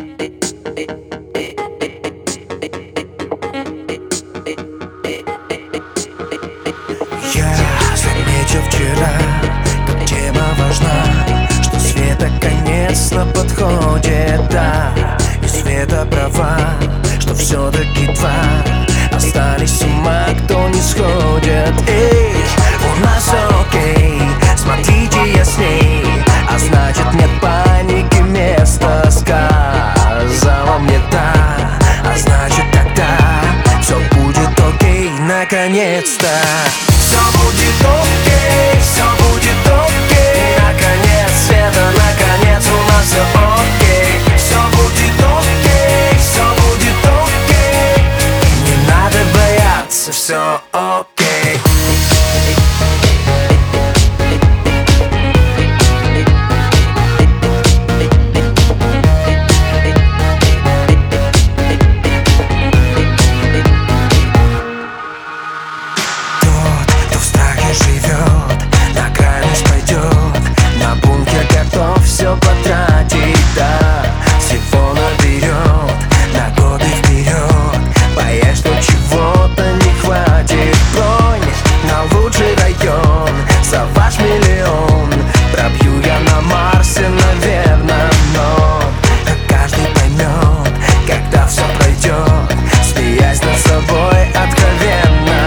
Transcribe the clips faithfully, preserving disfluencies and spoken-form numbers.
Я заметил вчера, как тема важна, что свет наконец-то подходит, да. И Света права, что все-таки два остались с ума, кто не сходит. Эй, у нас все окей, смотрите, я с ней, а значит нет паники места. Сказала мне да, а значит тогда все будет окей, наконец-то. Все будет окей, все будет окей. Наконец, Света, наконец у нас все окей. Все будет окей, все будет окей. Не надо бояться, все окей. Живет, на крайность пойдет, на бункер готов все потратить, да. Всего наберет, на годы вперед, боясь, что чего-то не хватит. Бронь на лучший район, за ваш миллион пробью я на Марсе, наверное, но каждый поймет, когда все пройдет, смеясь над собой откровенно.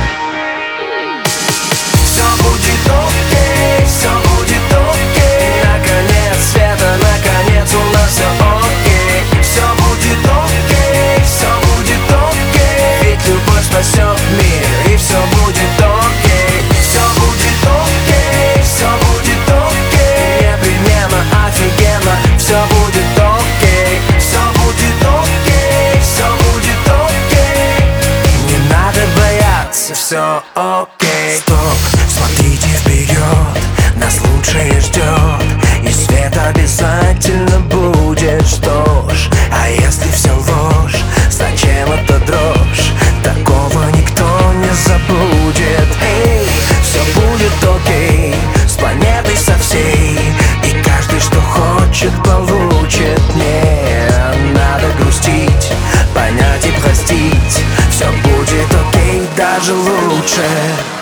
Все будет окей, наконец, Света, наконец у нас все окей. Все будет окей, все будет окей, ведь любовь спасет мир, и все будет окей. Все будет окей, все будет окей, непременно офигенно, все будет окей. Все будет окей, все будет окей, не надо бояться, все окей. Стоп, смотрите вперед, нас лучшее ждет, и свет обязательно будет. Что ж, а если все ложь, зачем эта дрожь? Такого никто не забудет. Эй, все будет окей, с планетой со всей, и каждый, что хочет, получит. Не надо грустить, понять и простить, все будет окей, даже лучше.